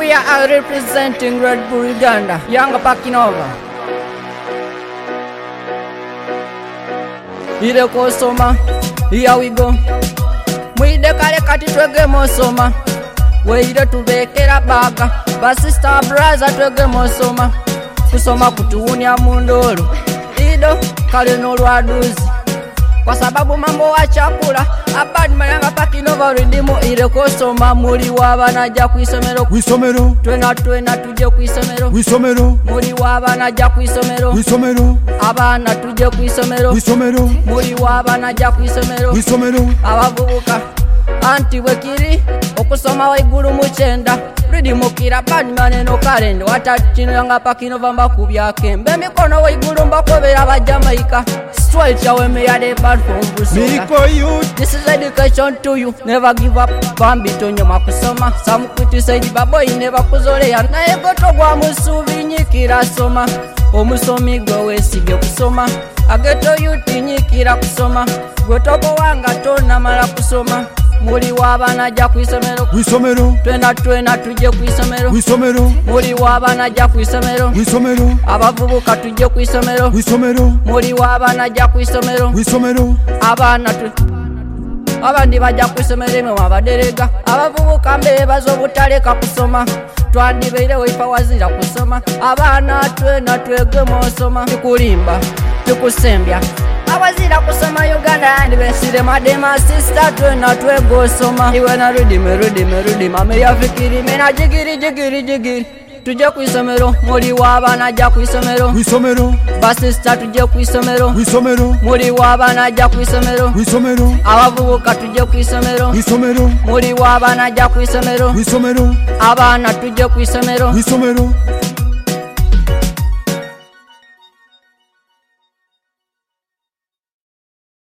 area are representing Red Bull Uganda, Young Pakinova. Ile kusoma, here we go. Mwide kale kati twege mosoma. Weile tubekera baga, basista brother twege mosoma. Kusoma kutuunya mundolo, ido kale nolwaduzi. Kwa sababu mambo wa chakula, abadi mayanga Pakinova ridimu ile kusoma. Muri wabana ja kwisomero, kwisomero. Twena tuje kwisomero, kwisomero. Muri wabana ja kwisomero, kwisomero. Abana tuje kwisomero, kwisomero. Muri wabana ja kwisomero, kwisomero. Abavubuka anti wekiri okusoma waiguru muchenda ridimukira bani maneno kalendo watatinanga Pakinova mbakubyake mbe mikono waiguru mbakobera abajamaika straight yawe me yade bad from Miko youth. This is education to you, never give up bambito nyoma kusoma some criticize baboy never kuzoleya naye gotogwa musubi nyikira soma omusomi gwe wesibye kusoma ageto youth nyikira kusoma gotogo wanga tona mala kusoma. Muri wabana ja kwisomero, kwisomero. Twena tuje kwisomero, kwisomero. Muri wabana ja kwisomero, kwisomero. Abavubuka tuje kwisomero, kwisomero. Muri wabana ja kwisomero, kwisomero. Abana abandi baja kwisomero mwe abaderega abavubuka mbe bazobutaleka kusoma twandibeire weipa wazira kusoma abana twena twege mosoma tukulimba tukusembya abazira kusoma Uganda and besire madema sister twena twegosoma iwe na rudi mame yafikiri mena jigiri tuje kwisomero. Muri wabana ja kwisomero, kwisomero. basista tuje kwisomero, kwisomero. Muri wabana ja kwisomero, kwisomero. abavubuka tuje kwisomero, kwisomero. Muri wabana ja kwisomero, kwisomero. abana tuje kwisomero, kwisomero.